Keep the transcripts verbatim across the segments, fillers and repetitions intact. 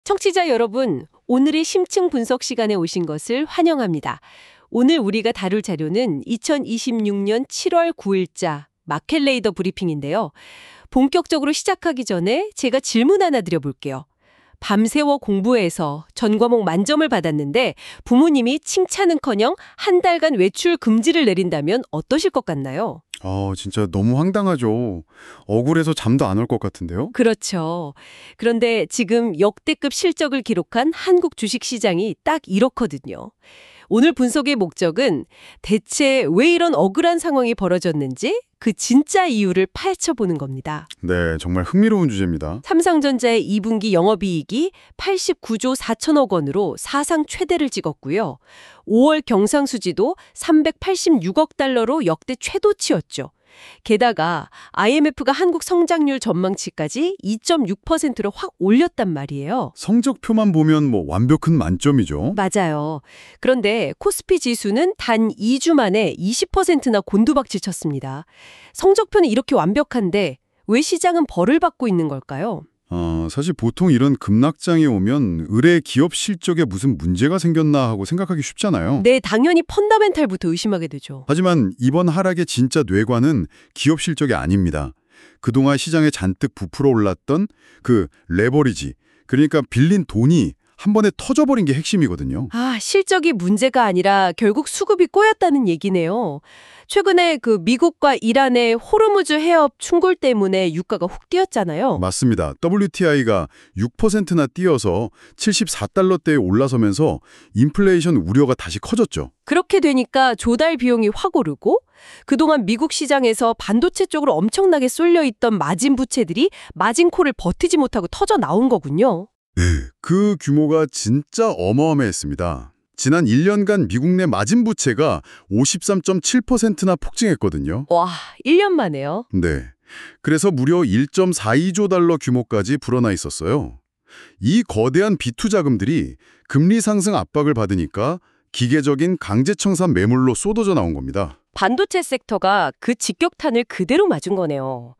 청취자 여러분, 오늘의 심층 분석 시간에 오신 것을 환영합니다. 오늘 우리가 다룰 자료는 이천이십육 년 칠월 구일자 마켓레이더 브리핑인데요. 본격적으로 시작하기 전에 제가 질문 하나 드려볼게요. 밤새워 공부해서 전 과목 만점을 받았는데 부모님이 칭찬은커녕 한 달간 외출 금지를 내린다면 어떠실 것 같나요? 아, 진짜 너무 황당하죠. 억울해서 잠도 안 올 것 같은데요? 그렇죠. 그런데 지금 역대급 실적을 기록한 한국 주식시장이 딱 이렇거든요. 오늘 분석의 목적은 대체 왜 이런 억울한 상황이 벌어졌는지 그 진짜 이유를 파헤쳐보는 겁니다. 네, 정말 흥미로운 주제입니다. 삼성전자의 이 분기 영업이익이 팔십구조 사천억 원으로 사상 최대를 찍었고요. 오월 경상수지도 삼백팔십육억 달러로 역대 최고치였죠. 게다가 아이엠에프가 한국 성장률 전망치까지 이 점 육 퍼센트로 확 올렸단 말이에요. 성적표만 보면 뭐 완벽한 만점이죠. 맞아요. 그런데 코스피 지수는 단 이 주 만에 이십 퍼센트나 곤두박질 쳤습니다. 성적표는 이렇게 완벽한데 왜 시장은 벌을 받고 있는 걸까요? 어, 사실 보통 이런 급락장이 오면 의뢰 기업 실적에 무슨 문제가 생겼나 하고 생각하기 쉽잖아요. 네, 당연히 펀더멘탈부터 의심하게 되죠. 하지만 이번 하락의 진짜 뇌관은 기업 실적이 아닙니다. 그동안 시장에 잔뜩 부풀어 올랐던 그 레버리지, 그러니까 빌린 돈이 한 번에 터져버린 게 핵심이거든요. 아, 실적이 문제가 아니라 결국 수급이 꼬였다는 얘기네요. 최근에 그 미국과 이란의 호르무즈 해협 충돌 때문에 유가가 훅 뛰었잖아요. 맞습니다. 더블유티아이가 육 퍼센트나 뛰어서 칠십사 달러대에 올라서면서 인플레이션 우려가 다시 커졌죠. 그렇게 되니까 조달 비용이 확 오르고 그동안 미국 시장에서 반도체 쪽으로 엄청나게 쏠려있던 마진 부채들이 마진콜을 버티지 못하고 터져 나온 거군요. 네, 그 규모가 진짜 어마어마했습니다. 지난 일 년간 미국 내 마진 부채가 오십삼 점 칠 퍼센트나 폭증했거든요. 와, 일 년 만에요? 네. 그래서 무려 일 점 사이조 달러 규모까지 불어나 있었어요. 이 거대한 비투 자금들이 금리 상승 압박을 받으니까 기계적인 강제청산 매물로 쏟아져 나온 겁니다. 반도체 섹터가 그 직격탄을 그대로 맞은 거네요.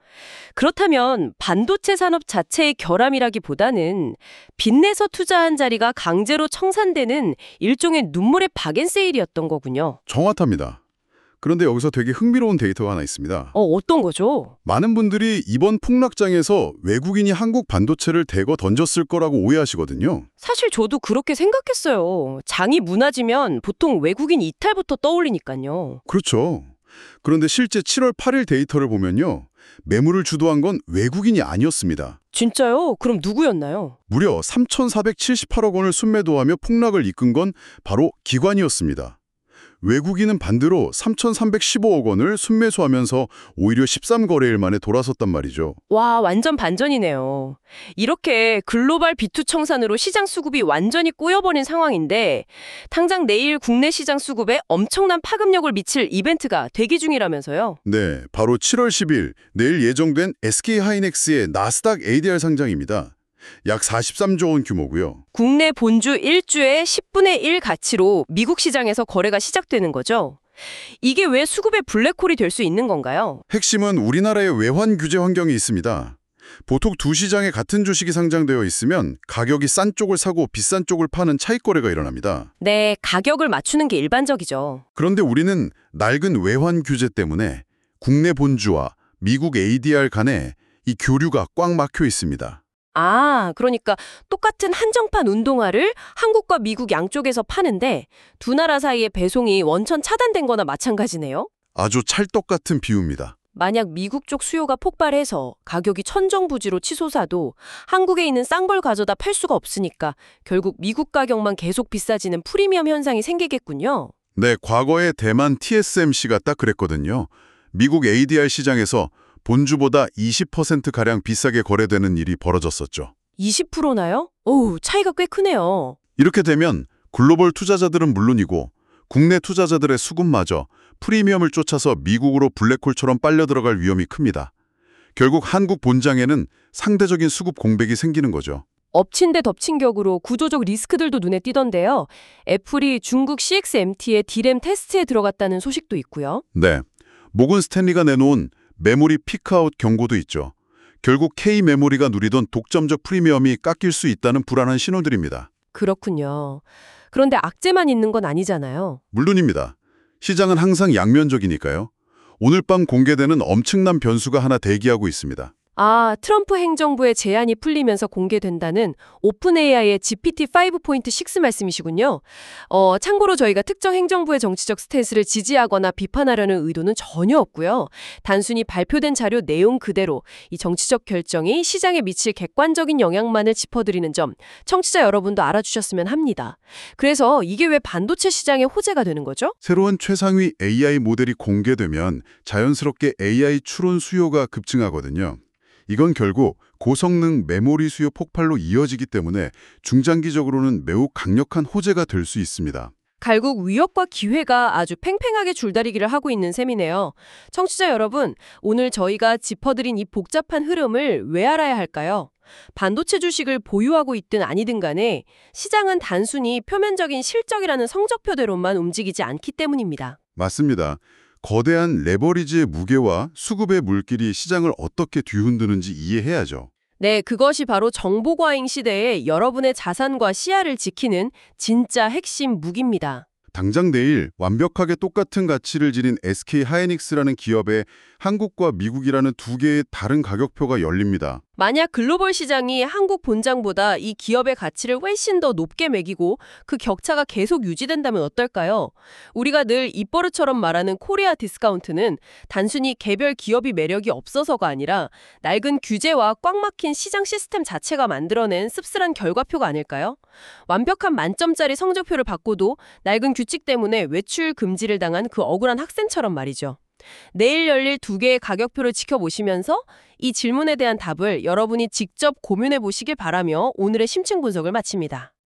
그렇다면 반도체 산업 자체의 결함이라기보다는 빚내서 투자한 자리가 강제로 청산되는 일종의 눈물의 박앤세일이었던 거군요. 정확합니다. 그런데 여기서 되게 흥미로운 데이터가 하나 있습니다. 어, 어떤 거죠? 많은 분들이 이번 폭락장에서 외국인이 한국 반도체를 대거 던졌을 거라고 오해하시거든요. 사실 저도 그렇게 생각했어요. 장이 무너지면 보통 외국인 이탈부터 떠올리니까요. 그렇죠. 그런데 실제 칠월 팔일 데이터를 보면요. 매물을 주도한 건 외국인이 아니었습니다. 진짜요? 그럼 누구였나요? 무려 삼천사백칠십팔억 원을 순매도하며 폭락을 이끈 건 바로 기관이었습니다. 외국인은 반대로 삼천삼백십오억 원을 순매수하면서 오히려 십삼 거래일 만에 돌아섰단 말이죠. 와, 완전 반전이네요. 이렇게 글로벌 비투 청산으로 시장 수급이 완전히 꼬여버린 상황인데 당장 내일 국내 시장 수급에 엄청난 파급력을 미칠 이벤트가 대기 중이라면서요? 네, 바로 칠월 십일 내일 예정된 에스케이하이닉스의 나스닥 에이디알 상장입니다. 약 사십삼조 원 규모고요. 국내 본주 일 주의 십분의 일 가치로 미국 시장에서 거래가 시작되는 거죠. 이게 왜 수급의 블랙홀이 될 수 있는 건가요? 핵심은 우리나라의 외환 규제 환경이 있습니다. 보통 두 시장에 같은 주식이 상장되어 있으면 가격이 싼 쪽을 사고 비싼 쪽을 파는 차익 거래가 일어납니다. 네, 가격을 맞추는 게 일반적이죠. 그런데 우리는 낡은 외환 규제 때문에 국내 본주와 미국 에이디알 간에 이 교류가 꽉 막혀 있습니다. 아, 그러니까 똑같은 한정판 운동화를 한국과 미국 양쪽에서 파는데 두 나라 사이의 배송이 원천 차단된 거나 마찬가지네요? 아주 찰떡 같은 비유입니다. 만약 미국 쪽 수요가 폭발해서 가격이 천정부지로 치솟아도 한국에 있는 싼 걸 가져다 팔 수가 없으니까 결국 미국 가격만 계속 비싸지는 프리미엄 현상이 생기겠군요. 네, 과거에 대만 티에스엠씨가 딱 그랬거든요. 미국 에이디알 시장에서 본주보다 이십 퍼센트가량 비싸게 거래되는 일이 벌어졌었죠. 이십 퍼센트나요? 오우, 차이가 꽤 크네요. 이렇게 되면 글로벌 투자자들은 물론이고 국내 투자자들의 수급마저 프리미엄을 쫓아서 미국으로 블랙홀처럼 빨려 들어갈 위험이 큽니다. 결국 한국 본장에는 상대적인 수급 공백이 생기는 거죠. 엎친 데 덮친 격으로 구조적 리스크들도 눈에 띄던데요. 애플이 중국 씨엑스엠티의 디램 테스트에 들어갔다는 소식도 있고요. 네, 모건 스탠리가 내놓은 메모리 피크아웃 경고도 있죠. 결국 K메모리가 누리던 독점적 프리미엄이 깎일 수 있다는 불안한 신호들입니다. 그렇군요. 그런데 악재만 있는 건 아니잖아요. 물론입니다. 시장은 항상 양면적이니까요. 오늘 밤 공개되는 엄청난 변수가 하나 대기하고 있습니다. 아, 트럼프 행정부의 제한이 풀리면서 공개된다는 오픈에이아이의 지피티 파이브 포인트 식스 말씀이시군요. 어, 참고로 저희가 특정 행정부의 정치적 스탠스를 지지하거나 비판하려는 의도는 전혀 없고요. 단순히 발표된 자료 내용 그대로 이 정치적 결정이 시장에 미칠 객관적인 영향만을 짚어드리는 점 청취자 여러분도 알아주셨으면 합니다. 그래서 이게 왜 반도체 시장의 호재가 되는 거죠? 새로운 최상위 에이아이 모델이 공개되면 자연스럽게 에이아이 추론 수요가 급증하거든요. 이건 결국 고성능 메모리 수요 폭발로 이어지기 때문에 중장기적으로는 매우 강력한 호재가 될 수 있습니다. 결국 위협과 기회가 아주 팽팽하게 줄다리기를 하고 있는 셈이네요. 청취자 여러분, 오늘 저희가 짚어드린 이 복잡한 흐름을 왜 알아야 할까요? 반도체 주식을 보유하고 있든 아니든 간에 시장은 단순히 표면적인 실적이라는 성적표대로만 움직이지 않기 때문입니다. 맞습니다. 거대한 레버리지의 무게와 수급의 물길이 시장을 어떻게 뒤흔드는지 이해해야죠. 네, 그것이 바로 정보과잉 시대에 여러분의 자산과 시야를 지키는 진짜 핵심 무기입니다. 당장 내일 완벽하게 똑같은 가치를 지닌 에스케이하이닉스라는 기업에 한국과 미국이라는 두 개의 다른 가격표가 열립니다. 만약 글로벌 시장이 한국 본장보다 이 기업의 가치를 훨씬 더 높게 매기고 그 격차가 계속 유지된다면 어떨까요? 우리가 늘 입버릇처럼 말하는 코리아 디스카운트는 단순히 개별 기업이 매력이 없어서가 아니라 낡은 규제와 꽉 막힌 시장 시스템 자체가 만들어낸 씁쓸한 결과표가 아닐까요? 완벽한 만점짜리 성적표를 받고도 낡은 규칙 때문에 외출 금지를 당한 그 억울한 학생처럼 말이죠. 내일 열릴 두 개의 가격표를 지켜보시면서 이 질문에 대한 답을 여러분이 직접 고민해 보시길 바라며 오늘의 심층 분석을 마칩니다.